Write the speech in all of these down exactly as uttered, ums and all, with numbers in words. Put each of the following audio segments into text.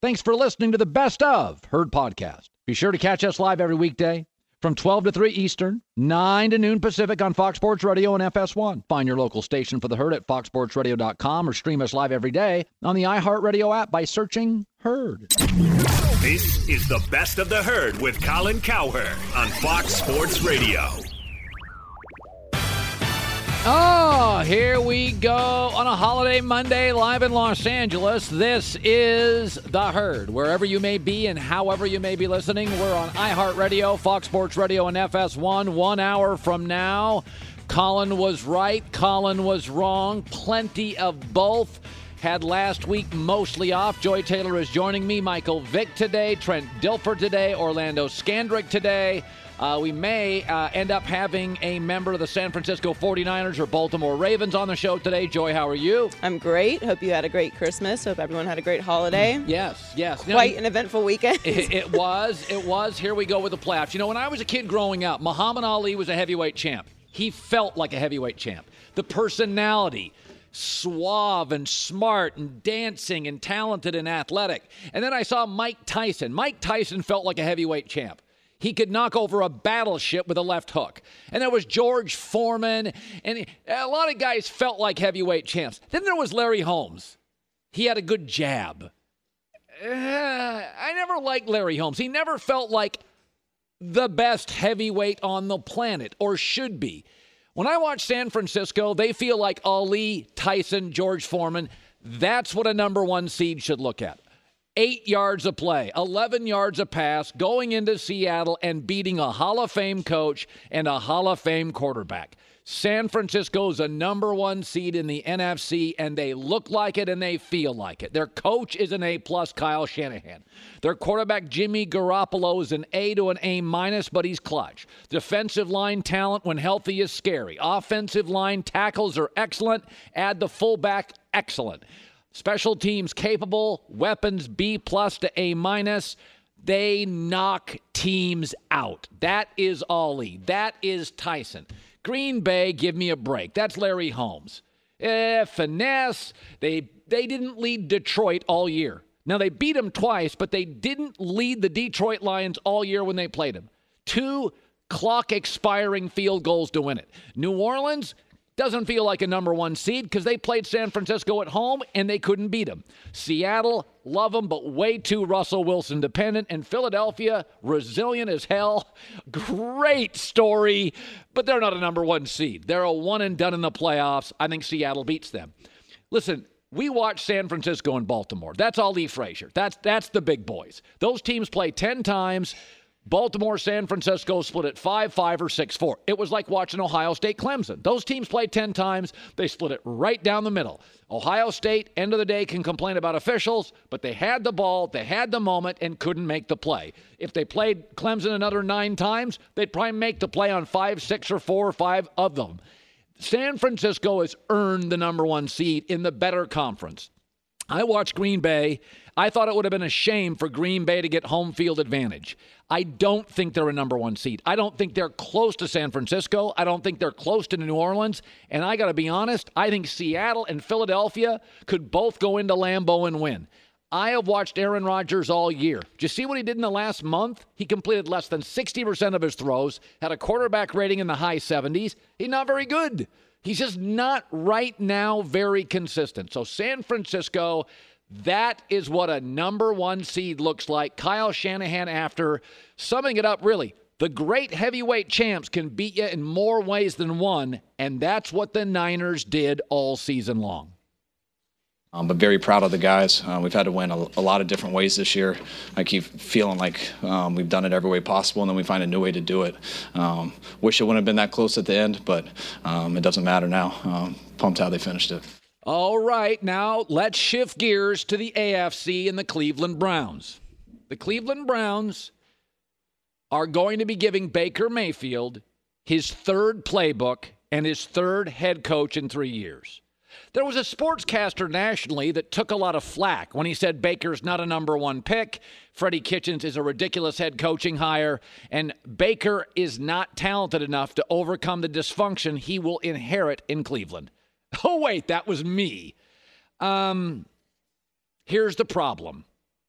Thanks for listening to the Best of Herd podcast. Be sure to catch us live every weekday from twelve to three Eastern, nine to noon Pacific on Fox Sports Radio and F S one. Find your local station for the Herd at fox sports radio dot com or stream us live every day on the iHeartRadio app by searching Herd. This is the Best of the Herd with Colin Cowherd on Fox Sports Radio. Oh, here we go on a holiday Monday live in Los Angeles. This is The Herd. Wherever you may be and however you may be listening, we're on iHeartRadio, Fox Sports Radio, and F S one. One hour from now, Colin was right, Colin was wrong. Plenty of both. Had last week mostly off. Joy Taylor is joining me. Michael Vick today. Trent Dilfer today. Orlando Scandrick today. Uh, we may uh, end up having a member of the San Francisco forty-niners or Baltimore Ravens on the show today. Joy, how are you? I'm great. Hope you had a great Christmas. Hope everyone had a great holiday. Yes, yes. Quite you know, an eventful weekend. it, it was. It was. Here we go with the playoffs. You know, when I was a kid growing up, Muhammad Ali was a heavyweight champ. He felt like a heavyweight champ. The personality, suave and smart and dancing and talented and athletic. And then I saw Mike Tyson. Mike Tyson felt like a heavyweight champ. He could knock over a battleship with a left hook. And there was George Foreman. And a lot of guys felt like heavyweight champs. Then there was Larry Holmes. He had a good jab. Uh, I never liked Larry Holmes. He never felt like the best heavyweight on the planet, or should be. When I watch San Francisco, they feel like Ali, Tyson, George Foreman. That's what a number one seed should look at. Eight yards a play, eleven yards a pass, going into Seattle and beating a Hall of Fame coach and a Hall of Fame quarterback. San Francisco's a number one seed in the N F C, and they look like it and they feel like it. Their coach is an A-plus, Kyle Shanahan. Their quarterback, Jimmy Garoppolo, is an A to an A-minus, but he's clutch. Defensive line talent, when healthy, is scary. Offensive line tackles are excellent. Add the fullback, excellent. Special teams capable, weapons B-plus to A-minus. They knock teams out. That is Ali. That is Tyson. Green Bay, give me a break. That's Larry Holmes. Eh, finesse. They they didn't lead Detroit all year. Now, they beat them twice, but they didn't lead the Detroit Lions all year when they played them. Two clock-expiring field goals to win it. New Orleans doesn't feel like a number one seed because they played San Francisco at home and they couldn't beat them. Seattle, love them, but way too Russell Wilson dependent. And Philadelphia, resilient as hell. Great story, but they're not a number one seed. They're a one and done in the playoffs. I think Seattle beats them. Listen, we watch San Francisco and Baltimore. That's Ali Frazier. That's, that's the big boys. Those teams play ten times. Baltimore, San Francisco split it five five or six four. It was like watching Ohio State, Clemson. Those teams played ten times. They split it right down the middle. Ohio State, end of the day, can complain about officials, but they had the ball, they had the moment, and couldn't make the play. If they played Clemson another nine times, they'd probably make the play on five, six, or four or five of them. San Francisco has earned the number one seed in the better conference. I watched Green Bay. I thought it would have been a shame for Green Bay to get home field advantage. I don't think they're a number one seed. I don't think they're close to San Francisco. I don't think they're close to New Orleans. And I got to be honest, I think Seattle and Philadelphia could both go into Lambeau and win. I have watched Aaron Rodgers all year. Did you see what he did in the last month? He completed less than sixty percent of his throws, had a quarterback rating in the high seventies. He's not very good. He's just not right now very consistent. So San Francisco, that is what a number one seed looks like. Kyle Shanahan, after summing it up, really, the great heavyweight champs can beat you in more ways than one, and that's what the Niners did all season long. Um, but very proud of the guys. Uh, we've had to win a, a lot of different ways this year. I keep feeling like um, we've done it every way possible, and then we find a new way to do it. Um, wish it wouldn't have been that close at the end, but um, it doesn't matter now. Um, pumped how they finished it. All right, now let's shift gears to the A F C and the Cleveland Browns. The Cleveland Browns are going to be giving Baker Mayfield his third playbook and his third head coach in three years. There was a sportscaster nationally that took a lot of flack when he said Baker's not a number one pick, Freddie Kitchens is a ridiculous head coaching hire, and Baker is not talented enough to overcome the dysfunction he will inherit in Cleveland. Oh, wait, that was me. Um, here's the problem.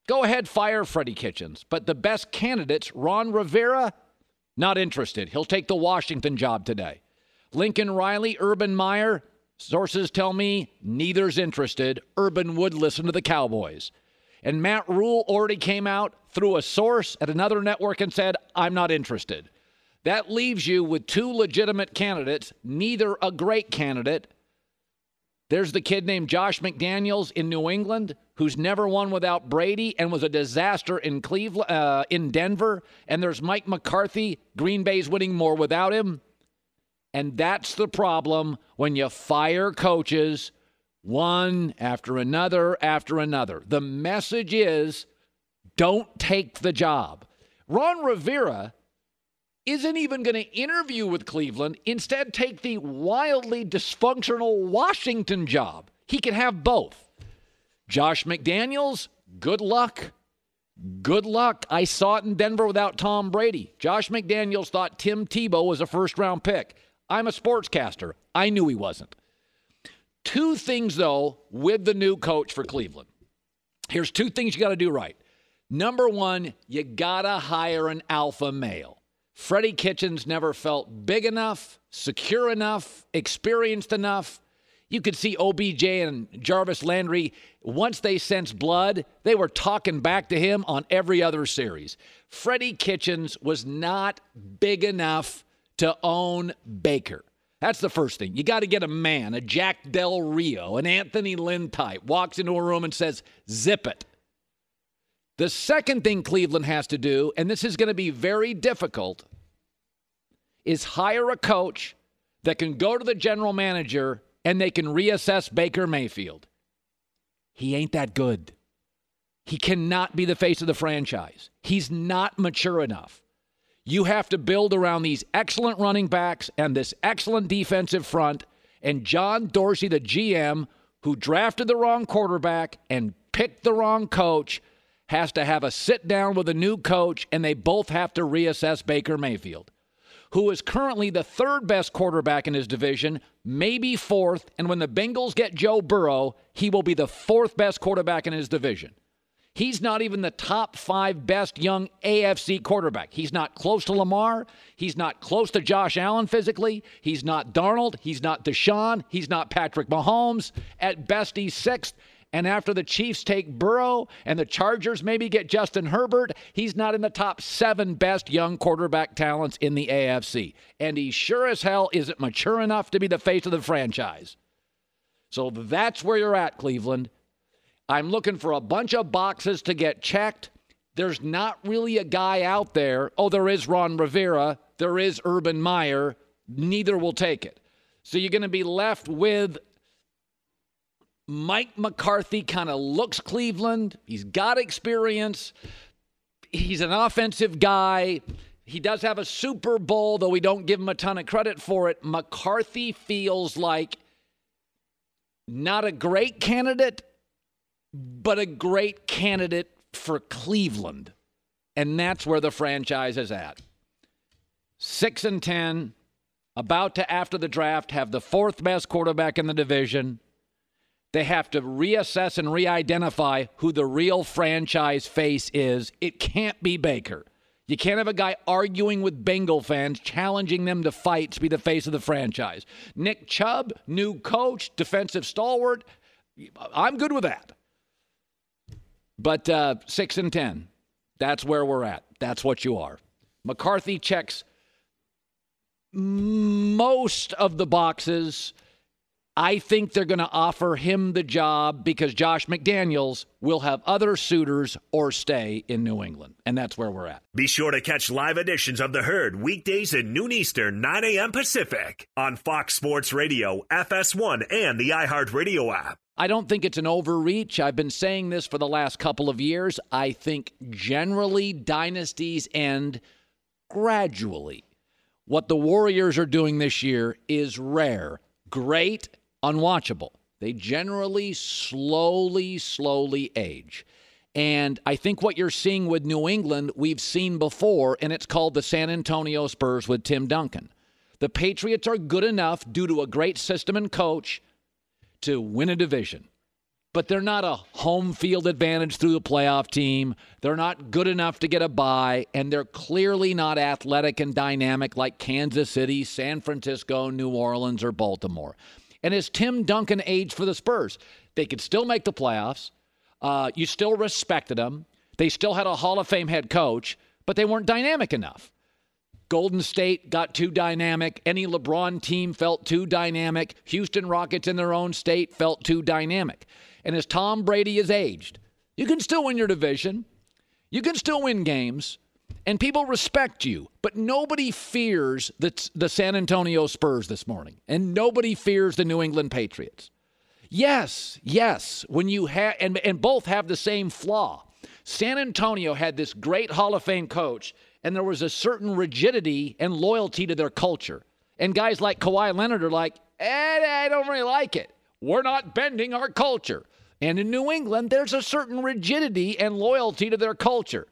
Go ahead, fire Freddie Kitchens. But the best candidates, Ron Rivera, not interested. He'll take the Washington job today. Lincoln Riley, Urban Meyer, sources tell me neither's interested. Urban would listen to the Cowboys. And Matt Rule already came out through a source at another network and said, I'm not interested. That leaves you with two legitimate candidates, neither a great candidate. There's the kid named Josh McDaniels in New England, who's never won without Brady and was a disaster in Cleveland, uh, in Denver. And there's Mike McCarthy. Green Bay's winning more without him. And that's the problem when you fire coaches one after another after another. The message is, don't take the job. Ron Rivera isn't even going to interview with Cleveland. Instead, take the wildly dysfunctional Washington job. He can have both. Josh McDaniels, good luck. Good luck. I saw it in Denver without Tom Brady. Josh McDaniels thought Tim Tebow was a first-round pick. I'm a sportscaster. I knew he wasn't. Two things, though, with the new coach for Cleveland. Here's two things you got to do right. Number one, you got to hire an alpha male. Freddie Kitchens never felt big enough, secure enough, experienced enough. You could see O B J and Jarvis Landry, once they sensed blood, they were talking back to him on every other series. Freddie Kitchens was not big enough to own Baker. That's the first thing. You got to get a man, a Jack Del Rio, an Anthony Lynn type, walks into a room and says, zip it. The second thing Cleveland has to do, and this is going to be very difficult, is hire a coach that can go to the general manager and they can reassess Baker Mayfield. He ain't that good. He cannot be the face of the franchise. He's not mature enough. You have to build around these excellent running backs and this excellent defensive front, and John Dorsey, the G M, who drafted the wrong quarterback and picked the wrong coach, has to have a sit down with a new coach, and they both have to reassess Baker Mayfield, who is currently the third best quarterback in his division, maybe fourth, and when the Bengals get Joe Burrow, he will be the fourth best quarterback in his division. He's not even the top five best young A F C quarterback. He's not close to Lamar. He's not close to Josh Allen physically. He's not Darnold. He's not Deshaun. He's not Patrick Mahomes. At best, he's sixth. And after the Chiefs take Burrow and the Chargers maybe get Justin Herbert, he's not in the top seven best young quarterback talents in the A F C. And he sure as hell isn't mature enough to be the face of the franchise. So that's where you're at, Cleveland. I'm looking for a bunch of boxes to get checked. There's not really a guy out there. Oh, there is Ron Rivera. There is Urban Meyer. Neither will take it. So you're going to be left with Mike McCarthy. Kind of looks Cleveland. He's got experience. He's an offensive guy. He does have a Super Bowl, though we don't give him a ton of credit for it. McCarthy feels like not a great candidate, but a great candidate for Cleveland. And that's where the franchise is at. Six and ten, about to, after the draft, have the fourth best quarterback in the division. They have to reassess and re-identify who the real franchise face is. It can't be Baker. You can't have a guy arguing with Bengal fans, challenging them to fight to be the face of the franchise. Nick Chubb, new coach, defensive stalwart. I'm good with that. But uh, six and ten, that's where we're at. That's what you are. McCarthy checks most of the boxes. I think they're going to offer him the job because Josh McDaniels will have other suitors or stay in New England. And that's where we're at. Be sure to catch live editions of The Herd weekdays at noon Eastern, nine a.m. Pacific on Fox Sports Radio, F S one, and the iHeartRadio app. I don't think it's an overreach. I've been saying this for the last couple of years. I think generally dynasties end gradually. What the Warriors are doing this year is rare, great, unwatchable. They generally slowly, slowly age. And I think what you're seeing with New England, we've seen before, and it's called the San Antonio Spurs with Tim Duncan. The Patriots are good enough due to a great system and coach to win a division. but they're not a home field advantage through the playoff team. They're not good enough to get a bye, and they're clearly not athletic and dynamic like Kansas City, San Francisco, New Orleans, or Baltimore. And as Tim Duncan aged for the Spurs, they could still make the playoffs. Uh, you still respected them. They still had a Hall of Fame head coach, but they weren't dynamic enough. Golden State got too dynamic. Any LeBron team felt too dynamic. Houston Rockets in their own state felt too dynamic. And as Tom Brady has aged, you can still win your division. You can still win games. And people respect you. But nobody fears the, the San Antonio Spurs this morning. And nobody fears the New England Patriots. Yes, yes, when you have, and, and both have the same flaw. San Antonio had this great Hall of Fame coach, and there was a certain rigidity and loyalty to their culture. And guys like Kawhi Leonard are like, eh, I don't really like it. We're not bending our culture. And in New England, there's a certain rigidity and loyalty to their culture.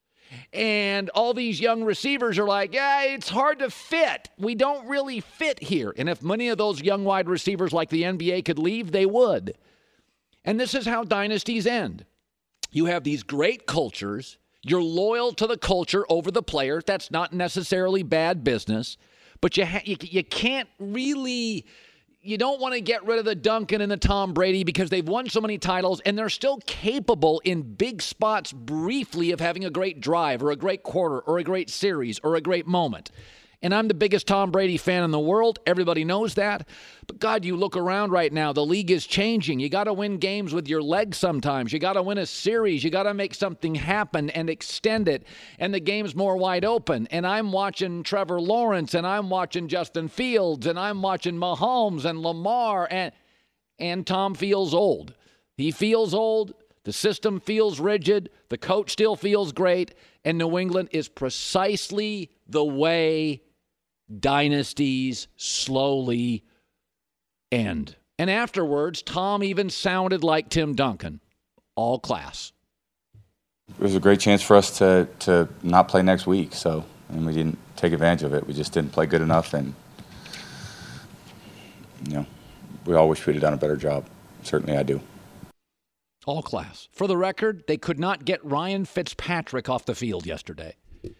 And all these young receivers are like, yeah, it's hard to fit. We don't really fit here. And if many of those young wide receivers like the N B A could leave, they would. And this is how dynasties end. You have these great cultures. You're loyal to the culture over the player. That's not necessarily bad business. But you ha- you, you can't really... You don't want to get rid of the Duncan and the Tom Brady because they've won so many titles and they're still capable in big spots briefly of having a great drive or a great quarter or a great series or a great moment. And I'm the biggest Tom Brady fan in the world. Everybody knows that. But God, you look around right now. The league is changing. You got to win games with your legs sometimes. You got to win a series. You got to make something happen and extend it. And the game's more wide open. And I'm watching Trevor Lawrence, and I'm watching Justin Fields, and I'm watching Mahomes and Lamar. And, and Tom feels old. He feels old. The system feels rigid. The coach still feels great. And New England is precisely the way dynasties slowly end. And afterwards, Tom even sounded like Tim Duncan. All class. It was a great chance for us to, to not play next week, so and we didn't take advantage of it. We just didn't play good enough, and you know, we all wish we'd have done a better job. Certainly I do. All class. For the record, they could not get Ryan Fitzpatrick off the field yesterday.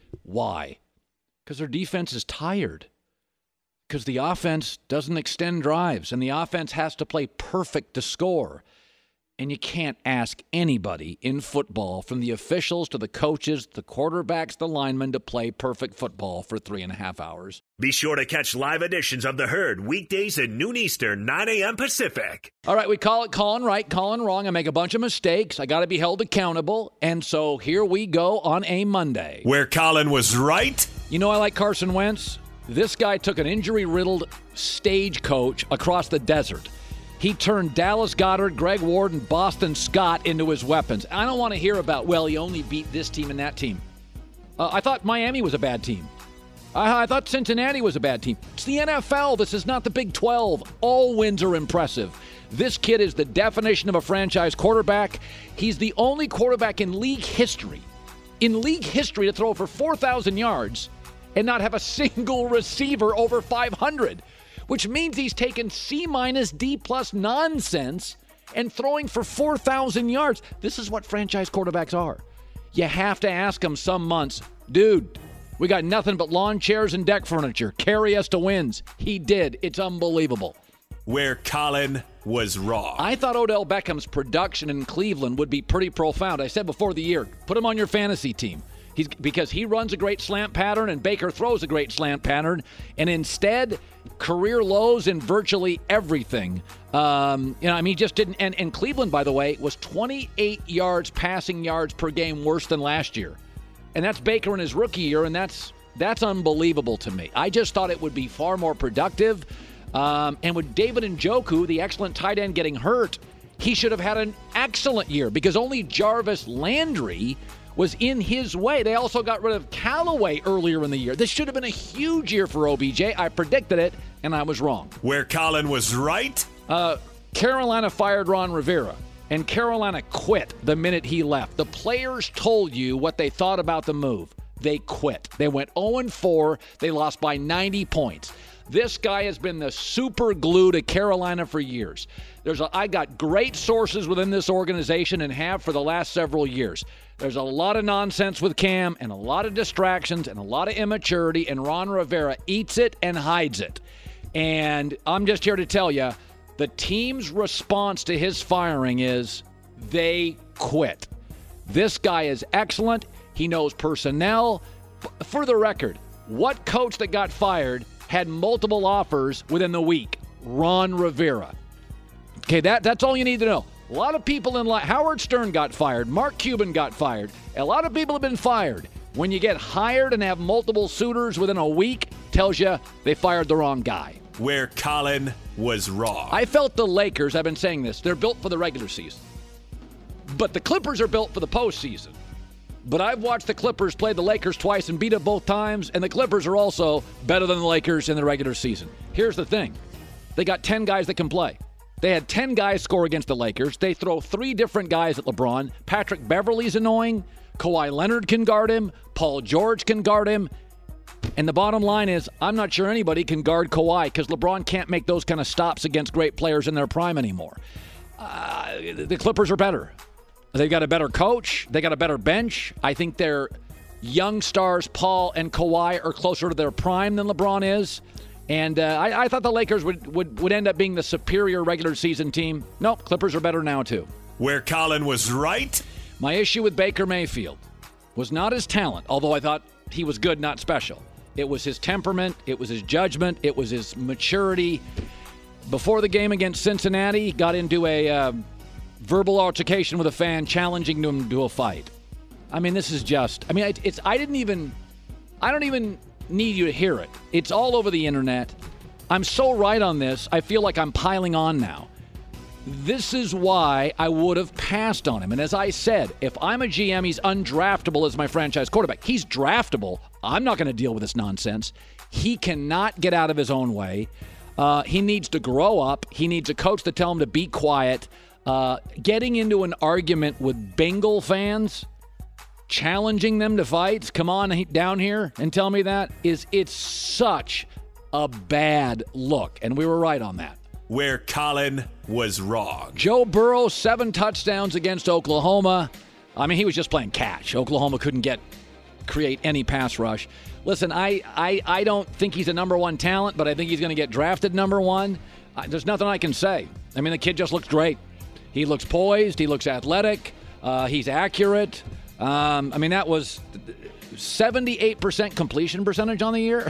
Why? Because their defense is tired. Because the offense doesn't extend drives, and the offense has to play perfect to score. And you can't ask anybody in football, from the officials to the coaches, the quarterbacks, the linemen, to play perfect football for three and a half hours. Be sure to catch live editions of The Herd weekdays at noon Eastern, nine a.m. Pacific. All right, we call it calling right, calling wrong. I make a bunch of mistakes. I got to be held accountable. And so here we go on a Monday. Where Colin was right. You know I like Carson Wentz. This guy took an injury-riddled stagecoach across the desert. He turned Dallas Goedert, Greg Ward, and Boston Scott into his weapons. I don't want to hear about, well, he only beat this team and that team. Uh, I thought Miami was a bad team. I, I thought Cincinnati was a bad team. It's the N F L. This is not the Big twelve. All wins are impressive. This kid is the definition of a franchise quarterback. He's the only quarterback in league history, in league history to throw for four thousand yards and not have a single receiver over five hundred. Which means he's taken C-minus, D-plus nonsense and throwing for four thousand yards. This is what franchise quarterbacks are. You have to ask him some months, dude, we got nothing but lawn chairs and deck furniture. Carry us to wins. He did. It's unbelievable. Where Colin was wrong. I thought Odell Beckham's production in Cleveland would be pretty profound. I said before the year, put him on your fantasy team. He's, because he runs a great slant pattern and Baker throws a great slant pattern. And instead, career lows in virtually everything. Um, you know, I mean, he just didn't. And, and Cleveland, by the way, was twenty-eight yards passing yards per game worse than last year. And that's Baker in his rookie year, and that's that's unbelievable to me. I just thought it would be far more productive. Um, and with David Njoku, the excellent tight end, getting hurt, he should have had an excellent year because only Jarvis Landry was in his way. They also got rid of Callaway earlier in the year. This should have been a huge year for O B J. I predicted it, and I was wrong. Where Colin was right? Uh, Carolina fired Ron Rivera, and Carolina quit the minute he left. The players told you what they thought about the move. They quit. They went oh and four. They lost by ninety points. This guy has been the super glue to Carolina for years. There's a, I got great sources within this organization and have for the last several years. There's a lot of nonsense with Cam and a lot of distractions and a lot of immaturity, and Ron Rivera eats it and hides it. And I'm just here to tell you, the team's response to his firing is they quit. This guy is excellent. He knows personnel. For the record, what coach that got fired had multiple offers within the week? Ron Rivera. Okay, that, that's all you need to know. A lot of people in line. Howard Stern got fired. Mark Cuban got fired. A lot of people have been fired. When you get hired and have multiple suitors within a week, tells you they fired the wrong guy. Where Colin was wrong. I felt the Lakers, I've been saying this, they're built for the regular season. But the Clippers are built for the postseason. But I've watched the Clippers play the Lakers twice and beat it both times, and the Clippers are also better than the Lakers in the regular season. Here's the thing. They got ten guys that can play. They had ten guys score against the Lakers. They throw three different guys at LeBron. Patrick Beverley's annoying. Kawhi Leonard can guard him. Paul George can guard him. And the bottom line is, I'm not sure anybody can guard Kawhi because LeBron can't make those kind of stops against great players in their prime anymore. Uh, the Clippers are better. They've got a better coach. They got a better bench. I think their young stars, Paul and Kawhi, are closer to their prime than LeBron is. And uh, I, I thought the Lakers would, would, would end up being the superior regular season team. Nope, Clippers are better now too. Where Colin was right? My issue with Baker Mayfield was not his talent, although I thought he was good, not special. It was his temperament. It was his judgment. It was his maturity. Before the game against Cincinnati, he got into a uh, verbal altercation with a fan, challenging him to a fight. I mean, this is just, I mean, it's, I didn't even, I don't even need you to hear it. It's all over the internet. I'm so right on this, I feel like I'm piling on now. This is why I would have passed on him. And as I said, if I'm a G M, he's undraftable as my franchise quarterback. He's draftable. I'm not going to deal with this nonsense. He cannot get out of his own way. Uh, he needs to grow up. He needs a coach to tell him to be quiet. Uh, getting into an argument with Bengal fans, challenging them to fights, come on down here and tell me that, is it's such a bad look. And we were right on that. Where Colin was wrong. Joe Burrow, seven touchdowns against Oklahoma. I mean, he was just playing catch. Oklahoma couldn't get create any pass rush. Listen, I, I, I don't think he's a number one talent, but I think he's going to get drafted number one. Uh, there's nothing I can say. I mean, the kid just looks great. He looks poised. He looks athletic. Uh, he's accurate. Um, I mean, that was seventy-eight percent completion percentage on the year.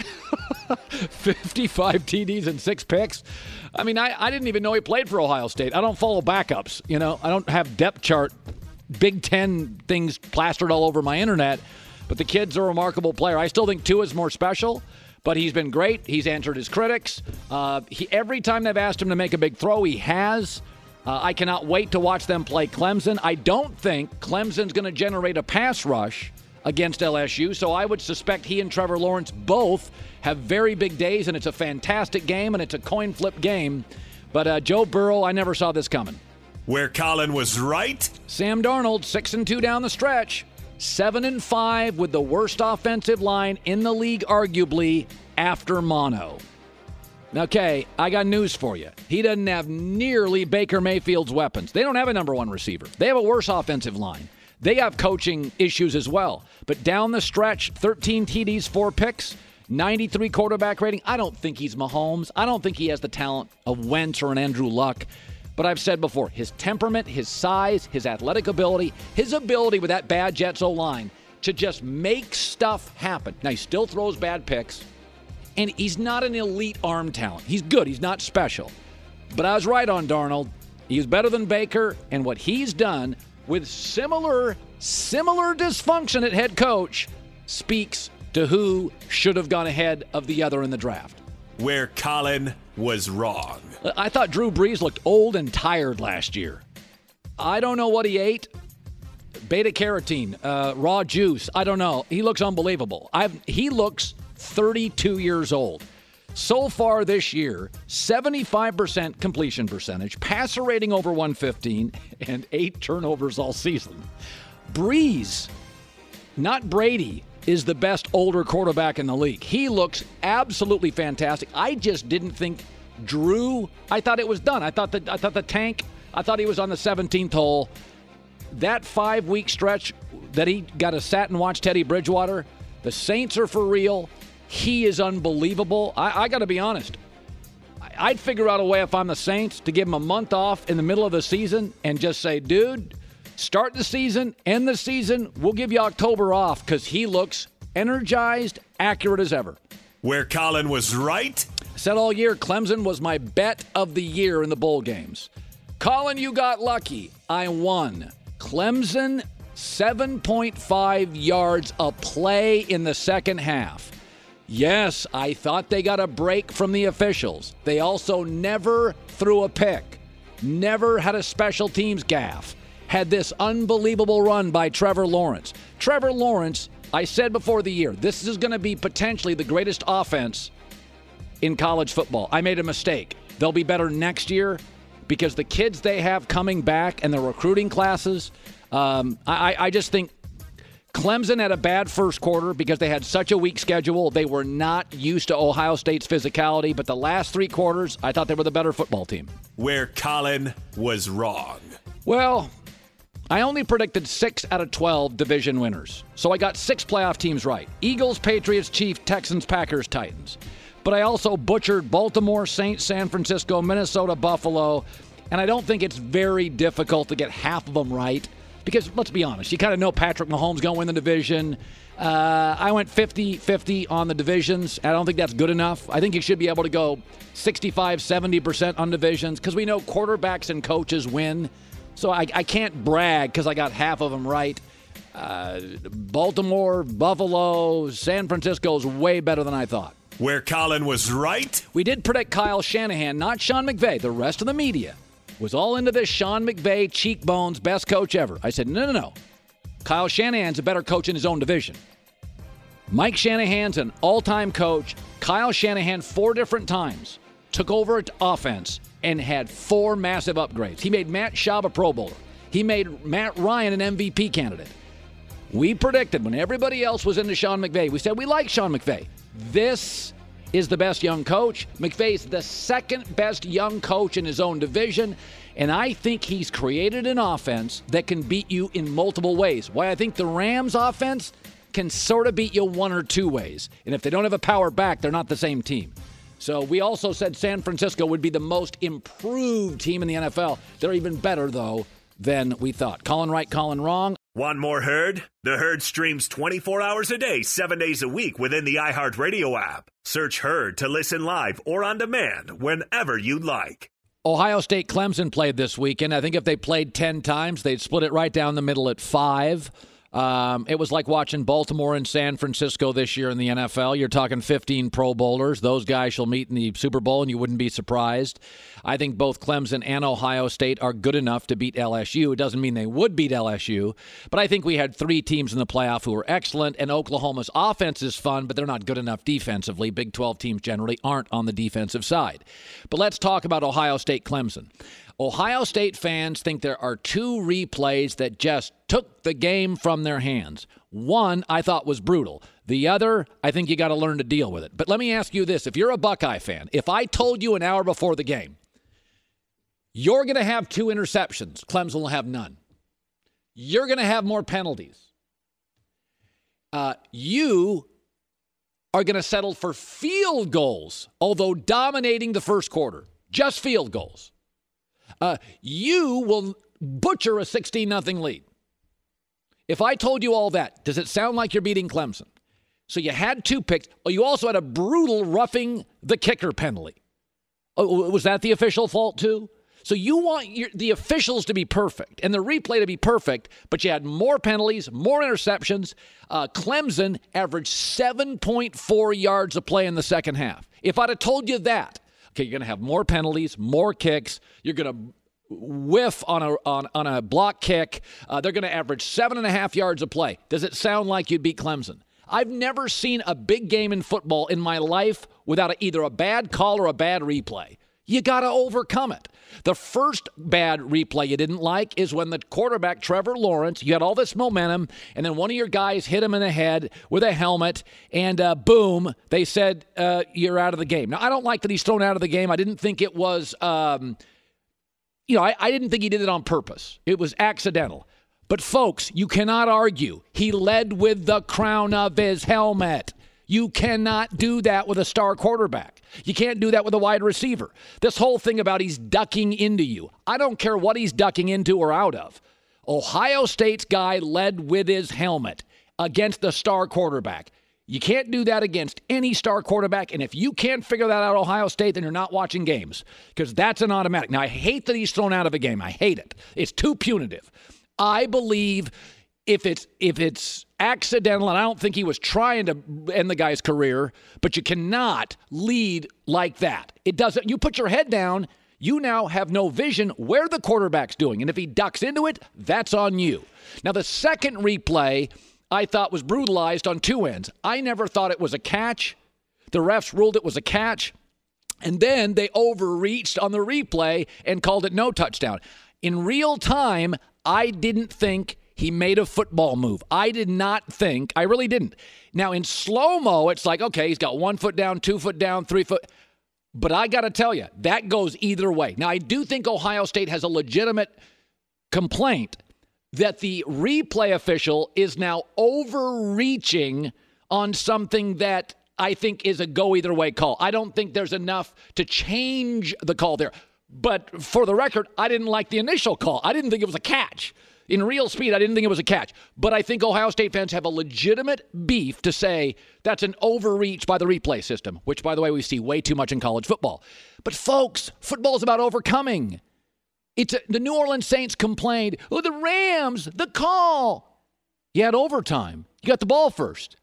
fifty-five T Ds and six picks. I mean, I, I didn't even know he played for Ohio State. I don't follow backups. You know, I don't have depth chart, Big Ten things plastered all over my internet. But the kid's a remarkable player. I still think Tua's more special, but he's been great. He's answered his critics. Uh, he, every time they've asked him to make a big throw, he has. Uh, I cannot wait to watch them play Clemson. I don't think Clemson's going to generate a pass rush against L S U, so I would suspect he and Trevor Lawrence both have very big days, and it's a fantastic game, and it's a coin flip game. But uh, Joe Burrow, I never saw this coming. Where Colin was right? Sam Darnold, six and two down the stretch, seven and five with the worst offensive line in the league, arguably, after mono. Okay, I got news for you. He doesn't have nearly Baker Mayfield's weapons. They don't have a number one receiver. They have a worse offensive line. They have coaching issues as well. But down the stretch, thirteen T Ds, four picks, ninety-three quarterback rating. I don't think he's Mahomes. I don't think he has the talent of Wentz or an Andrew Luck. But I've said before, his temperament, his size, his athletic ability, his ability with that bad Jets O-line to just make stuff happen. Now, he still throws bad picks, and he's not an elite arm talent. He's good. He's not special. But I was right on Darnold. He's better than Baker, and what he's done with similar, similar dysfunction at head coach speaks to who should have gone ahead of the other in the draft. Where Colin was wrong. I thought Drew Brees looked old and tired last year. I don't know what he ate. Beta-carotene, uh, raw juice, I don't know. He looks unbelievable. I've, he looks thirty-two years old. So far this year, seventy-five percent completion percentage, passer rating over one fifteen, and eight turnovers all season. Brees, not Brady, is the best older quarterback in the league. He looks absolutely fantastic. I just didn't think Drew, I thought it was done. I thought that I thought the tank, I thought he was on the seventeenth hole. That five-week stretch that he got to sat and watch Teddy Bridgewater, the Saints are for real. He is unbelievable. I, I got to be honest. I'd figure out a way if I'm the Saints to give him a month off in the middle of the season and just say, dude, start the season, end the season. We'll give you October off because he looks energized, accurate as ever. Where Colin was right. I said all year, Clemson was my bet of the year in the bowl games. Colin, you got lucky. I won. Clemson, seven point five yards a play in the second half. Yes, I thought they got a break from the officials. They also never threw a pick. Never had a special teams gaffe. Had this unbelievable run by Trevor Lawrence. Trevor Lawrence, I said before the year, this is going to be potentially the greatest offense in college football. I made a mistake. They'll be better next year because the kids they have coming back and the recruiting classes, um, I, I just think Clemson had a bad first quarter because they had such a weak schedule. They were not used to Ohio State's physicality, but the last three quarters, I thought they were the better football team. Where Colin was wrong. Well, I only predicted six out of twelve division winners. So I got six playoff teams right. Eagles, Patriots, Chiefs, Texans, Packers, Titans. But I also butchered Baltimore, Saints, San Francisco, Minnesota, Buffalo. And I don't think it's very difficult to get half of them right. Because, let's be honest, you kind of know Patrick Mahomes going to win the division. Uh, I went fifty-fifty on the divisions. I don't think that's good enough. I think you should be able to go sixty-five, seventy percent on divisions because we know quarterbacks and coaches win. So I, I can't brag because I got half of them right. Uh, Baltimore, Buffalo, San Francisco is way better than I thought. Where Colin was right. We did predict Kyle Shanahan, not Sean McVay. The rest of the media was all into this Sean McVay, cheekbones, best coach ever. I said, no, no, no. Kyle Shanahan's a better coach in his own division. Mike Shanahan's an all-time coach. Kyle Shanahan, four different times, took over an offense and had four massive upgrades. He made Matt Schaub a Pro Bowler. He made Matt Ryan an M V P candidate. We predicted when everybody else was into Sean McVay, we said we like Sean McVay. This is the best young coach. McVay's the second best young coach in his own division, and I think he's created an offense that can beat you in multiple ways. Why I think the Rams offense can sort of beat you one or two ways. And if they don't have a power back, they're not the same team. So we also said San Francisco would be the most improved team in the N F L. They're even better, though, than we thought. Colin right, Colin wrong. Want more Herd? The Herd streams twenty-four hours a day, seven days a week within the iHeartRadio app. Search Herd to listen live or on demand whenever you'd like. Ohio State Clemson played this weekend. I think if they played ten times, they'd split it right down the middle at five. Um, it was like watching Baltimore and San Francisco this year in the N F L. You're talking fifteen Pro Bowlers. Those guys shall meet in the Super Bowl, and you wouldn't be surprised. I think both Clemson and Ohio State are good enough to beat L S U. It doesn't mean they would beat L S U, but I think we had three teams in the playoff who were excellent, and Oklahoma's offense is fun, but they're not good enough defensively. Big twelve teams generally aren't on the defensive side. But let's talk about Ohio State Clemson. Ohio State fans think there are two replays that just took the game from their hands. One, I thought was brutal. The other, I think you got to learn to deal with it. But let me ask you this. If you're a Buckeye fan, if I told you an hour before the game, you're going to have two interceptions, Clemson will have none. You're going to have more penalties. Uh, you are going to settle for field goals, although dominating the first quarter. Just field goals. Uh, you will butcher a sixteen nothing lead. If I told you all that, does it sound like you're beating Clemson? So you had two picks. Oh, you also had a brutal roughing the kicker penalty. Oh, was that the official fault too? So you want your, the officials to be perfect and the replay to be perfect, but you had more penalties, more interceptions. Uh, Clemson averaged seven point four yards a play in the second half. If I'd have told you that, okay, you're going to have more penalties, more kicks. You're going to whiff on a on, on a block kick. Uh, they're going to average seven and a half yards a play. Does it sound like you'd beat Clemson? I've never seen a big game in football in my life without a, either a bad call or a bad replay. You got to overcome it. The first bad replay you didn't like is when the quarterback, Trevor Lawrence, you had all this momentum, and then one of your guys hit him in the head with a helmet, and uh, boom, they said uh, you're out of the game. Now, I don't like that he's thrown out of the game. I didn't think it was, um, you know, I, I didn't think he did it on purpose. It was accidental. But, folks, you cannot argue. He led with the crown of his helmet. You cannot do that with a star quarterback. You can't do that with a wide receiver. This whole thing about he's ducking into you, I don't care what he's ducking into or out of. Ohio State's guy led with his helmet against the star quarterback. You can't do that against any star quarterback, and if you can't figure that out, Ohio State, then you're not watching games, because that's an automatic. Now, I hate that he's thrown out of a game. I hate it. It's too punitive. I believe if it's if it's accidental, and I don't think he was trying to end the guy's career, but you cannot lead like that. It doesn't. You put your head down, you now have no vision where the quarterback's doing, and if he ducks into it, that's on you. Now, the second replay I thought was brutalized on two ends. I never thought it was a catch. The refs ruled it was a catch, and then they overreached on the replay and called it no touchdown. In real time, I didn't think he made a football move. I did not think, I really didn't. Now, in slow-mo, it's like, okay, he's got one foot down, two foot down, three foot. But I got to tell you, that goes either way. Now, I do think Ohio State has a legitimate complaint that the replay official is now overreaching on something that I think is a go-either-way call. I don't think there's enough to change the call there. But for the record, I didn't like the initial call. I didn't think it was a catch. In real speed, I didn't think it was a catch. But I think Ohio State fans have a legitimate beef to say that's an overreach by the replay system, which, by the way, we see way too much in college football. But, folks, football is about overcoming. It's a, the New Orleans Saints complained, oh, the Rams, the call. You had overtime. You got the ball first.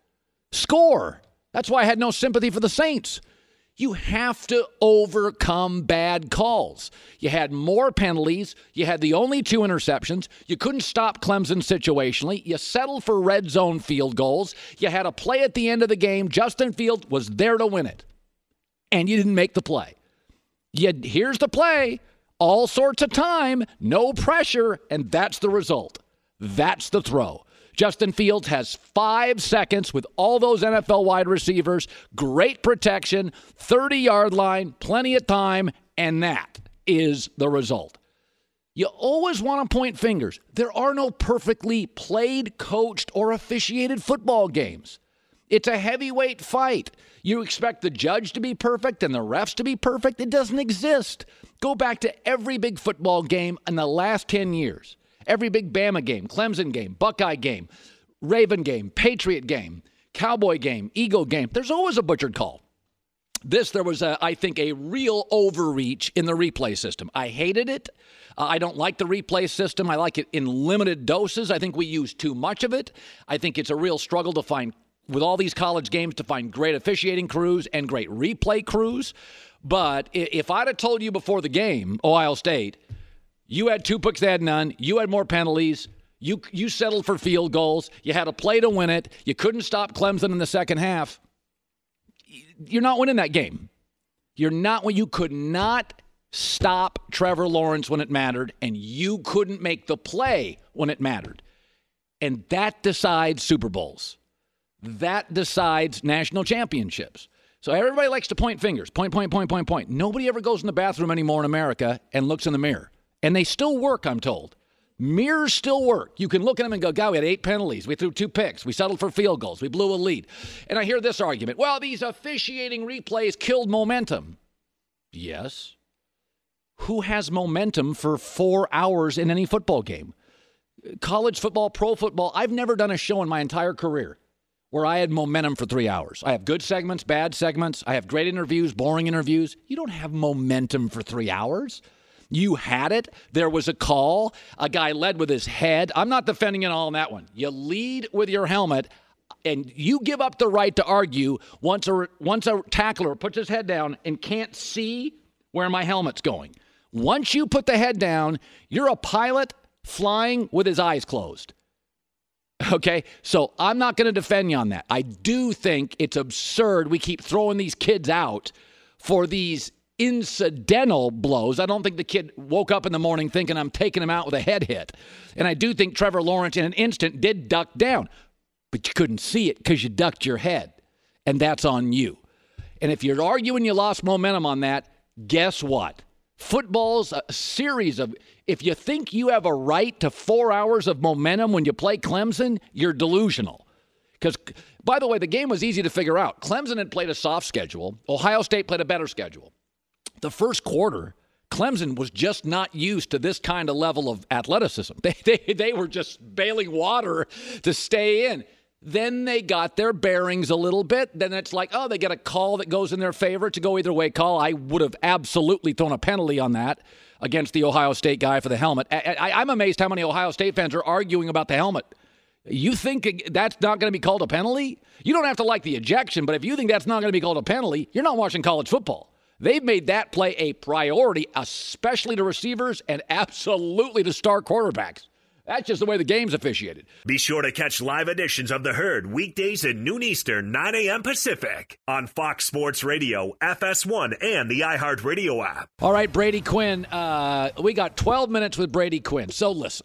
Score. That's why I had no sympathy for the Saints. You have to overcome bad calls. You had more penalties. You had the only two interceptions. You couldn't stop Clemson situationally. You settled for red zone field goals. You had a play at the end of the game. Justin Fields was there to win it, and you didn't make the play. You, here's the play. All sorts of time, no pressure, and that's the result. That's the throw. Justin Fields has five seconds with all those N F L wide receivers, great protection, thirty-yard line, plenty of time, and that is the result. You always want to point fingers. There are no perfectly played, coached, or officiated football games. It's a heavyweight fight. You expect the judge to be perfect and the refs to be perfect? It doesn't exist. Go back to every big football game in the last ten years. Every big Bama game, Clemson game, Buckeye game, Raven game, Patriot game, Cowboy game, Eagle game. There's always a butchered call. This, there was, a, I think, a real overreach in the replay system. I hated it. Uh, I don't like the replay system. I like it in limited doses. I think we use too much of it. I think it's a real struggle to find, with all these college games, to find great officiating crews and great replay crews. But if I'd have told you before the game, Ohio State, you had two picks, they had none. You had more penalties. You you settled for field goals. You had a play to win it. You couldn't stop Clemson in the second half. You're not winning that game. You're not when you could not stop Trevor Lawrence when it mattered, and you couldn't make the play when it mattered. And that decides Super Bowls. That decides national championships. So everybody likes to point fingers. Point, point, point, point, point. Nobody ever goes in the bathroom anymore in America and looks in the mirror. And they still work, I'm told. Mirrors still work. You can look at them and go, God, we had eight penalties. We threw two picks. We settled for field goals. We blew a lead. And I hear this argument. Well, these officiating replays killed momentum. Yes. Who has momentum for four hours in any football game? College football, pro football. I've never done a show in my entire career where I had momentum for three hours. I have good segments, bad segments. I have great interviews, boring interviews. You don't have momentum for three hours. You had it. There was a call. A guy led with his head. I'm not defending it all on that one. You lead with your helmet, and you give up the right to argue once a, once a tackler puts his head down and can't see where my helmet's going. Once you put the head down, you're a pilot flying with his eyes closed. Okay? So I'm not going to defend you on that. I do think it's absurd we keep throwing these kids out for these incidental blows. I don't think the kid woke up in the morning thinking I'm taking him out with a head hit. And I do think Trevor Lawrence in an instant did duck down, but you couldn't see it because you ducked your head, and that's on you. And if you're arguing you lost momentum on that, guess what? Football's a series of, if you think you have a right to four hours of momentum when you play Clemson, you're delusional. Because, by the way, the game was easy to figure out. Clemson had played a soft schedule. Ohio State played a better schedule. The first quarter, Clemson was just not used to this kind of level of athleticism. They, they, they were just bailing water to stay in. Then they got their bearings a little bit. Then it's like, oh, they get a call that goes in their favor. To go either way call. I would have absolutely thrown a penalty on that against the Ohio State guy for the helmet. I, I, I'm amazed how many Ohio State fans are arguing about the helmet. You think that's not going to be called a penalty? You don't have to like the ejection, but if you think that's not going to be called a penalty, you're not watching college football. They've made that play a priority, especially to receivers and absolutely to star quarterbacks. That's just the way the game's officiated. Be sure to catch live editions of The Herd weekdays at noon Eastern, nine a.m. Pacific on Fox Sports Radio, F S one, and the iHeartRadio app. All right, Brady Quinn. Uh, we got twelve minutes with Brady Quinn. So listen.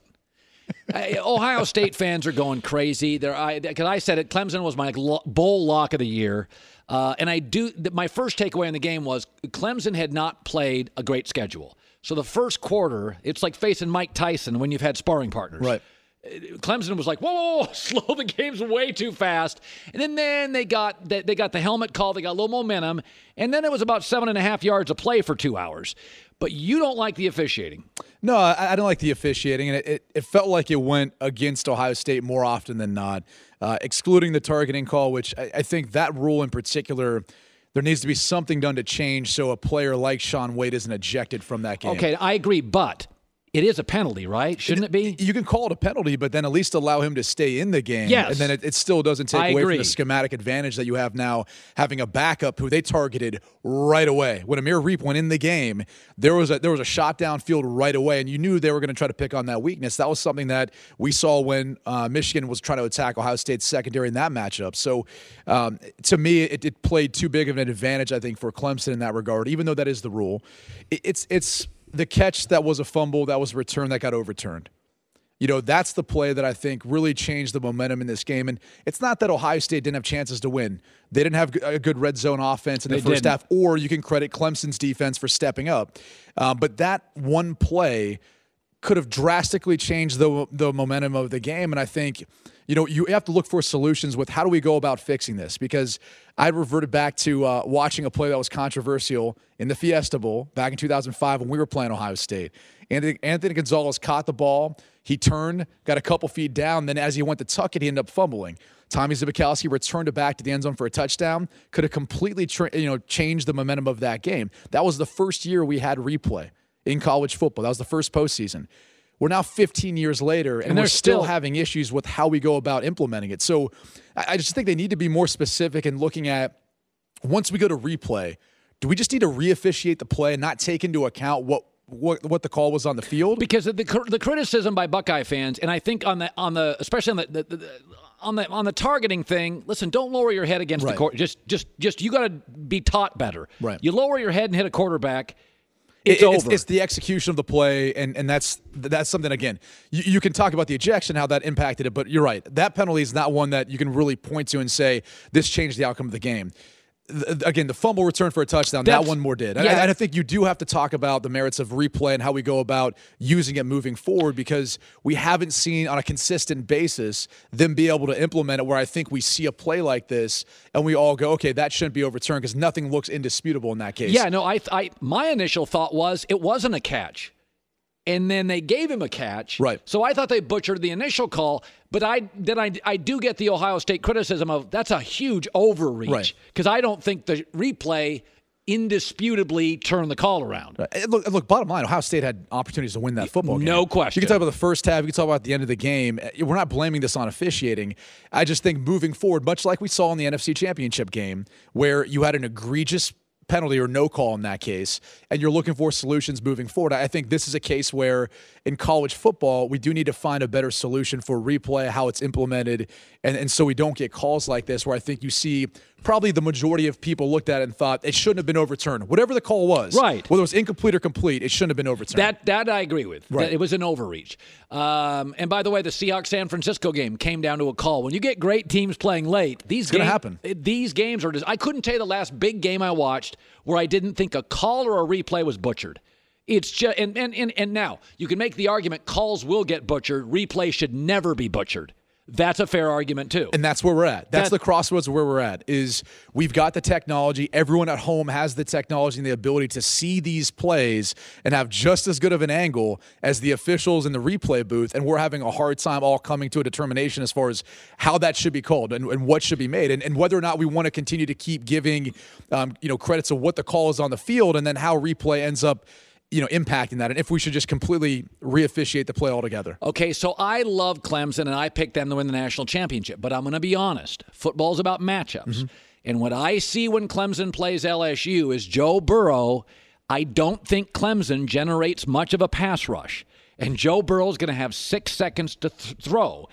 uh, Ohio State fans are going crazy. They're, I, because I said it, Clemson was my lo- bowl lock of the year. Uh, and I do. My first takeaway in the game was Clemson had not played a great schedule. So the first quarter, it's like facing Mike Tyson when you've had sparring partners. Right. Clemson was like, whoa, whoa, whoa, slow the game's way too fast. And then, then they got they, they got the helmet call. They got a little momentum. And then it was about seven and a half yards of play for two hours. But you don't like the officiating. No, I, I don't like the officiating. And it, it, it felt like it went against Ohio State more often than not, uh, excluding the targeting call, which I, I think that rule in particular, there needs to be something done to change so a player like Shaun Wade isn't ejected from that game. Okay, I agree, but it is a penalty, right? Shouldn't it, it be? You can call it a penalty, but then at least allow him to stay in the game. Yes. And then it, it still doesn't take I away agree. from the schematic advantage that you have now having a backup who they targeted right away. When Amir Reep went in the game, there was a there was a shot downfield right away, and you knew they were going to try to pick on that weakness. That was something that we saw when uh, Michigan was trying to attack Ohio State's secondary in that matchup. So um, to me, it, it played too big of an advantage, I think, for Clemson in that regard, even though that is the rule. It, it's it's the catch that was a fumble, that was a return that got overturned. You know, that's the play that I think really changed the momentum in this game. And it's not that Ohio State didn't have chances to win. They didn't have a good red zone offense in the They first didn't. half, or you can credit Clemson's defense for stepping up. Uh, but that one play could have drastically changed the the momentum of the game. And I think, you know, you have to look for solutions with how do we go about fixing this? Because I reverted back to uh, watching a play that was controversial in the Fiesta Bowl back in two thousand five when we were playing Ohio State. Anthony, Anthony Gonzalez caught the ball. He turned, got a couple feet down. Then as he went to tuck it, he ended up fumbling. Tommy Zbikowski returned it back to the end zone for a touchdown. Could have completely tra- you know, changed the momentum of that game. That was the first year we had replay in college football. That was the first postseason. We're now fifteen years later, and, And we're they're still, still having issues with how we go about implementing it. So I I just think they need to be more specific in looking at, once we go to replay, do we just need to re-officiate the play and not take into account what what, what the call was on the field? Because of the the criticism by Buckeye fans, and I think on the on the especially on the, the, the on the on the targeting thing, listen, don't lower your head against Right. the court. Just just just you got to be taught better. Right. You lower your head and hit a quarterback. It's It- over. It's, it's the execution of the play, and, and that's that's something, again, you, you can talk about the ejection, how that impacted it, but you're right. That penalty is not one that you can really point to and say, this changed the outcome of the game. Th- Again, the fumble return for a touchdown, That's- that one more did. And yeah. I, I think you do have to talk about the merits of replay and how we go about using it moving forward, because we haven't seen on a consistent basis them be able to implement it where I think we see a play like this and we all go, okay, that shouldn't be overturned because nothing looks indisputable in that case. Yeah, no, I, I, my initial thought was it wasn't a catch. And then they gave him a catch. Right. So I thought they butchered the initial call, but I then I, I do get the Ohio State criticism of that's a huge overreach. Right. Because I don't think the replay indisputably turned the call around. Right. Look, look, bottom line, Ohio State had opportunities to win that football game. No question. You can talk about the first half. You can talk about the end of the game. We're not blaming this on officiating. I just think moving forward, much like we saw in the N F C Championship game, where you had an egregious penalty or no call in that case, and you're looking for solutions moving forward. I think this is a case where in college football, we do need to find a better solution for replay, how it's implemented, and, and so we don't get calls like this where I think you see probably the majority of people looked at it and thought it shouldn't have been overturned. Whatever the call was, right. whether it was incomplete or complete, it shouldn't have been overturned. That that I agree with. Right. That it was an overreach. Um, and by the way, the Seahawks-San Francisco game came down to a call. When you get great teams playing late, these it's going to game, happen. These games are just, I couldn't tell you the last big game I watched where I didn't think a call or a replay was butchered. It's just and, and, and, and now you can make the argument calls will get butchered. Replay should never be butchered. That's a fair argument too. And that's where we're at. That's that, the crossroads of where we're at is we've got the technology. Everyone at home has the technology and the ability to see these plays and have just as good of an angle as the officials in the replay booth. And we're having a hard time all coming to a determination as far as how that should be called and, and what should be made and, and whether or not we want to continue to keep giving um, you know, credits of what the call is on the field and then how replay ends up you know, impacting that, and if we should just completely re-officiate the play altogether. Okay, so I love Clemson, and I picked them to win the national championship, but I'm going to be honest. Football's about matchups, mm-hmm. and what I see when Clemson plays L S U is Joe Burrow. I don't think Clemson generates much of a pass rush, and Joe Burrow's going to have six seconds to th- throw.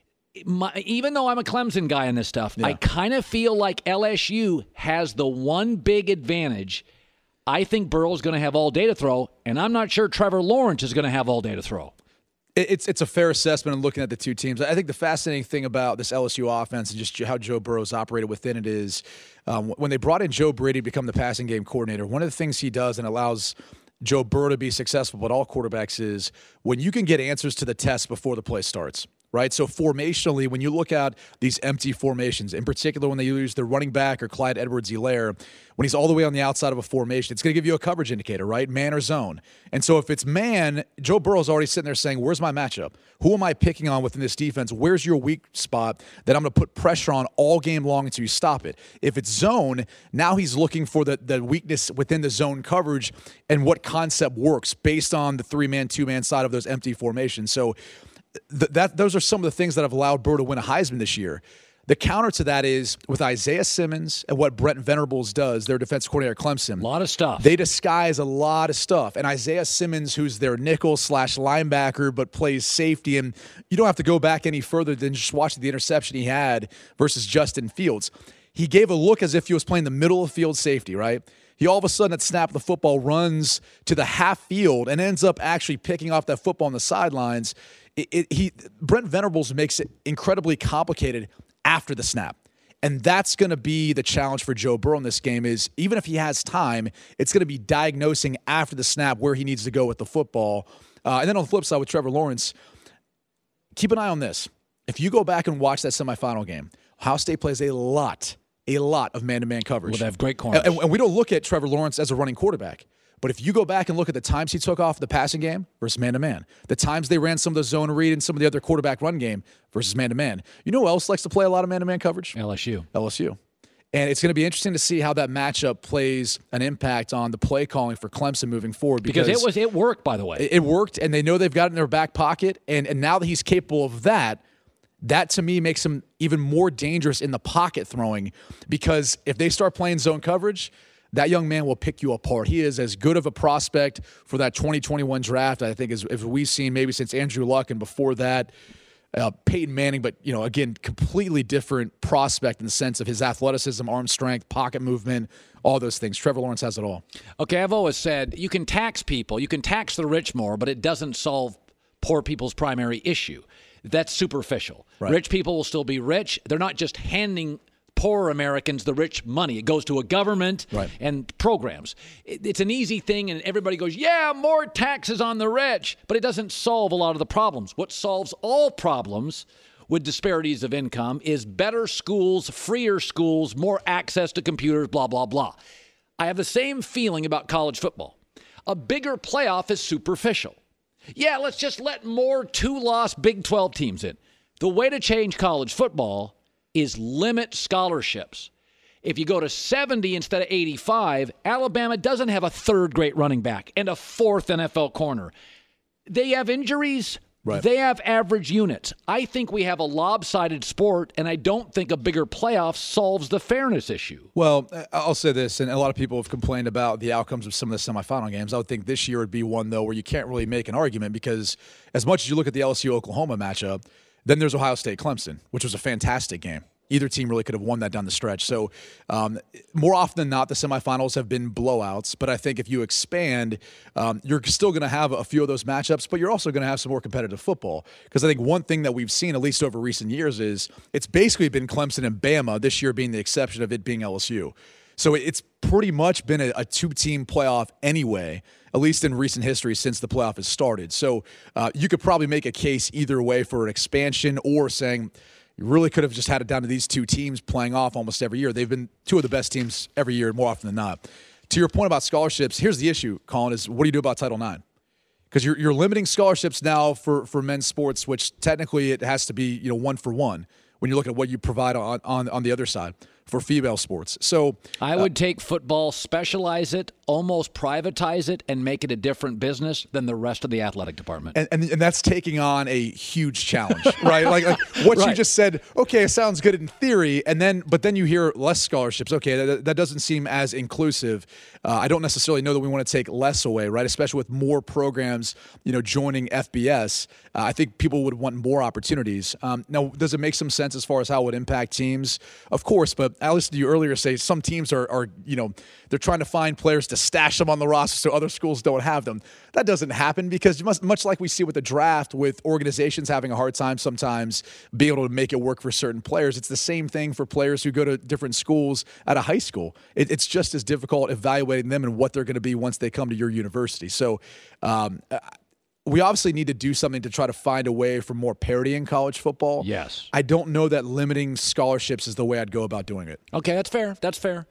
My, even though I'm a Clemson guy in this stuff, yeah. I kind of feel like L S U has the one big advantage. I think Burrow's going to have all day to throw, and I'm not sure Trevor Lawrence is going to have all day to throw. It's it's a fair assessment in looking at the two teams. I think the fascinating thing about this L S U offense and just how Joe Burrow's operated within it is um, when they brought in Joe Brady to become the passing game coordinator, one of the things he does and allows Joe Burrow to be successful, but all quarterbacks is when you can get answers to the test before the play starts. Right, so formationally, when you look at these empty formations, in particular when they use the running back or Clyde Edwards-Helaire, when he's all the way on the outside of a formation, it's going to give you a coverage indicator, right? Man or zone. And so if it's man, Joe Burrow's already sitting there saying, where's my matchup? Who am I picking on within this defense? Where's your weak spot that I'm going to put pressure on all game long until you stop it? If it's zone, now he's looking for the, the weakness within the zone coverage and what concept works based on the three-man, two-man side of those empty formations. So Th- that those are some of the things that have allowed Burrow to win a Heisman this year. The counter to that is with Isaiah Simmons and what Brent Venables does, their defensive coordinator at Clemson. A lot of stuff. They disguise a lot of stuff. And Isaiah Simmons, who's their nickel slash linebacker but plays safety, and you don't have to go back any further than just watch the interception he had versus Justin Fields. He gave a look as if he was playing the middle of field safety, right? He all of a sudden at snap of the football runs to the half field and ends up actually picking off that football on the sidelines. It, it, he Brent Venables makes it incredibly complicated after the snap. And that's going to be the challenge for Joe Burrow in this game is even if he has time, it's going to be diagnosing after the snap where he needs to go with the football. Uh, and then on the flip side with Trevor Lawrence, keep an eye on this. If you go back and watch that semifinal game, Ohio State plays a lot, a lot of man-to-man coverage. Well, they have great corners. And, and we don't look at Trevor Lawrence as a running quarterback. But if you go back and look at the times he took off the passing game versus man-to-man, the times they ran some of the zone read and some of the other quarterback run game versus man-to-man, you know who else likes to play a lot of man-to-man coverage? L S U. L S U. And it's going to be interesting to see how that matchup plays an impact on the play calling for Clemson moving forward. Because, because it was it worked, by the way. It, it worked, and they know they've got it in their back pocket. And, and now that he's capable of that, that to me makes him even more dangerous in the pocket throwing. Because if they start playing zone coverage, that young man will pick you apart. He is as good of a prospect for that twenty twenty-one draft, I think, as, as we've seen maybe since Andrew Luck, and before that, uh, Peyton Manning. But, you know, again, completely different prospect in the sense of his athleticism, arm strength, pocket movement, all those things. Trevor Lawrence has it all. Okay, I've always said you can tax people, you can tax the rich more, but it doesn't solve poor people's primary issue. That's superficial. Right. Rich people will still be rich. They're not just handing poor Americans the rich money. It goes to a government right. and programs. It, it's an easy thing, and everybody goes, yeah, more taxes on the rich, but it doesn't solve a lot of the problems. What solves all problems with disparities of income is better schools, freer schools, more access to computers, blah, blah, blah. I have the same feeling about college football. A bigger playoff is superficial. Yeah, let's just let more two-loss Big twelve teams in. The way to change college football is limit scholarships. If you go to seventy instead of eighty-five, Alabama doesn't have a third great running back and a fourth N F L corner. They have injuries Right. They have average units. I think we have a lopsided sport, and I don't think a bigger playoff solves the fairness issue. Well, I'll say this, and a lot of people have complained about the outcomes of some of the semifinal games. I would think this year would be one, though, where you can't really make an argument because as much as you look at the L S U-Oklahoma matchup, then there's Ohio State-Clemson, which was a fantastic game. Either team really could have won that down the stretch. So um, more often than not, the semifinals have been blowouts. But I think if you expand, um, you're still going to have a few of those matchups, but you're also going to have some more competitive football. Because I think one thing that we've seen, at least over recent years, is it's basically been Clemson and Bama, this year being the exception of it being L S U. So it's pretty much been a, a two-team playoff anyway, at least in recent history since the playoff has started. So uh, you could probably make a case either way for an expansion or saying – you really could have just had it down to these two teams playing off almost every year. They've been two of the best teams every year, more often than not. To your point about scholarships, here's the issue, Colin, is what do you do about Title nine? Because you're, you're limiting scholarships now for, for men's sports, which technically it has to be, you know, one for one when you look at what you provide on, on, on the other side for female sports. So I would uh, take football, specialize it, almost privatize it, and make it a different business than the rest of the athletic department. And and, and that's taking on a huge challenge, right? Like, like what right. you just said, okay, it sounds good in theory, and then but then you hear less scholarships. Okay, that, that doesn't seem as inclusive. Uh, I don't necessarily know that we want to take less away, right? Especially with more programs, you know, joining F B S. Uh, I think people would want more opportunities. Um, now, does it make some sense as far as how it would impact teams? Of course, but I listened to you earlier say some teams are, are, you know, they're trying to find players to stash them on the roster so other schools don't have them. That doesn't happen because you must, much like we see with the draft, with organizations having a hard time sometimes being able to make it work for certain players, it's the same thing for players who go to different schools at a high school. It, it's just as difficult evaluating them and what they're going to be once they come to your university. So um, we obviously need to do something to try to find a way for more parity in college football. Yes. I don't know that limiting scholarships is the way I'd go about doing it. Okay, that's fair. That's fair.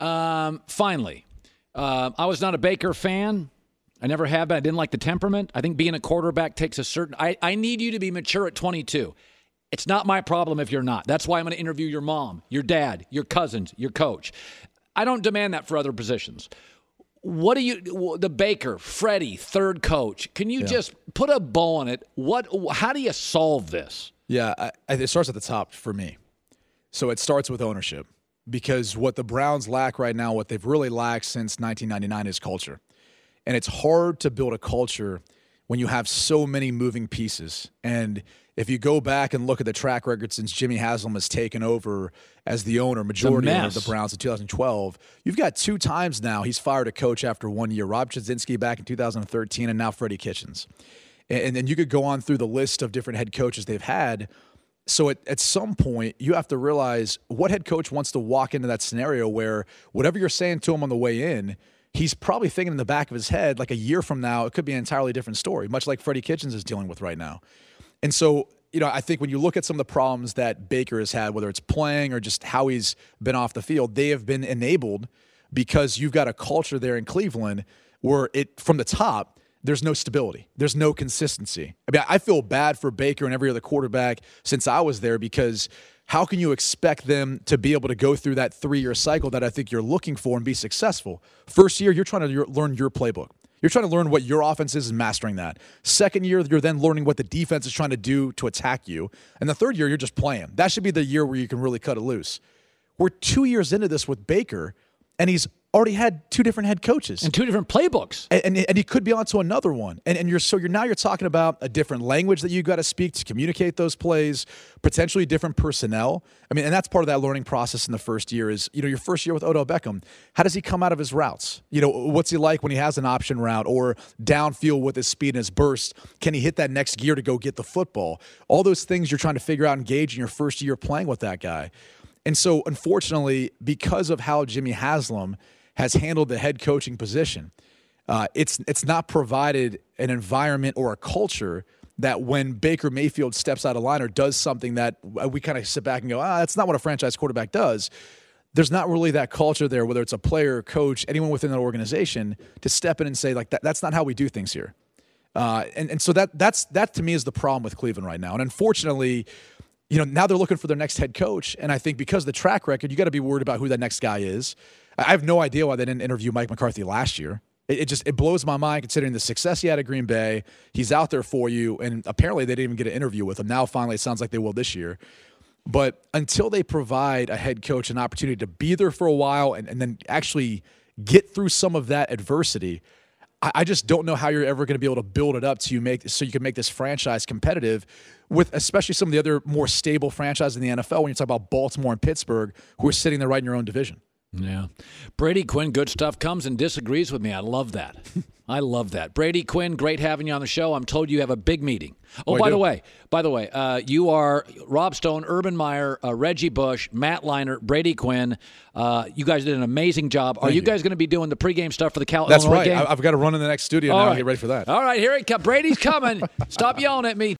Um, finally, uh, I was not a Baker fan. I never have been. I didn't like the temperament. I think being a quarterback takes a certain – I I need you to be mature at twenty-two. It's not my problem if you're not. That's why I'm going to interview your mom, your dad, your cousins, your coach. I don't demand that for other positions. What do you, the Baker, Freddie, third coach, can you yeah. just put a bow on it? What? How do you solve this? Yeah, I, it starts at the top for me. So it starts with ownership because what the Browns lack right now, what they've really lacked since nineteen ninety-nine is culture. And it's hard to build a culture when you have so many moving pieces. And if you go back and look at the track record since Jimmy Haslam has taken over as the owner, majority owner of the Browns in two thousand twelve, you've got two times now he's fired a coach after one year. Rob Chudzinski back in two thousand thirteen and now Freddie Kitchens. And then you could go on through the list of different head coaches they've had. So at, at some point, you have to realize what head coach wants to walk into that scenario where whatever you're saying to him on the way in, he's probably thinking in the back of his head, like a year from now, it could be an entirely different story, much like Freddie Kitchens is dealing with right now. And so, you know, I think when you look at some of the problems that Baker has had, whether it's playing or just how he's been off the field, they have been enabled because you've got a culture there in Cleveland where it, from the top, there's no stability. There's no consistency. I mean, I feel bad for Baker and every other quarterback since I was there because how can you expect them to be able to go through that three-year cycle that I think you're looking for and be successful? First year, you're trying to learn your playbook. You're trying to learn what your offense is and mastering that. Second year, you're then learning what the defense is trying to do to attack you. And the third year, you're just playing. That should be the year where you can really cut it loose. We're two years into this with Baker, and he's already had two different head coaches and two different playbooks, and and, and he could be on to another one. And and you're so you're now you're talking about a different language that you got to speak to communicate those plays, potentially different personnel. I mean, and that's part of that learning process in the first year. Is you know your first year with Odell Beckham, how does he come out of his routes? You know, what's he like when he has an option route or downfield with his speed and his burst? Can he hit that next gear to go get the football? All those things you're trying to figure out and gauge in your first year playing with that guy. And so, unfortunately, because of how Jimmy Haslam has handled the head coaching position, uh, it's it's not provided an environment or a culture that when Baker Mayfield steps out of line or does something that we kind of sit back and go, ah, that's not what a franchise quarterback does. There's not really that culture there, whether it's a player, coach, anyone within that organization, to step in and say, like, that, that's not how we do things here. Uh, and, and so that that's that to me is the problem with Cleveland right now. And unfortunately, you know, now they're looking for their next head coach. And I think because of the track record, you got to be worried about who that next guy is. I have no idea why they didn't interview Mike McCarthy last year. It, it just it blows my mind considering the success he had at Green Bay. He's out there for you, and apparently they didn't even get an interview with him. Now finally it sounds like they will this year. But until they provide a head coach an opportunity to be there for a while and, and then actually get through some of that adversity, I, I just don't know how you're ever going to be able to build it up to you make so you can make this franchise competitive with especially some of the other more stable franchises in the N F L when you talk about Baltimore and Pittsburgh, who are sitting there right in your own division. Yeah. Brady Quinn, good stuff, comes and disagrees with me. I love that. I love that. Brady Quinn, great having you on the show. I'm told you have a big meeting. Oh, Oh, I by do. the way, by the way, uh, you are Rob Stone, Urban Meyer, uh, Reggie Bush, Matt Leinart, Brady Quinn. Uh, you guys did an amazing job. Are Thank you you. guys going to be doing the pregame stuff for the Cal That's Illinois right. game? I, I've got to run in the next studio All now right. and get ready for that. All right, here he comes. Brady's coming. Stop yelling at me.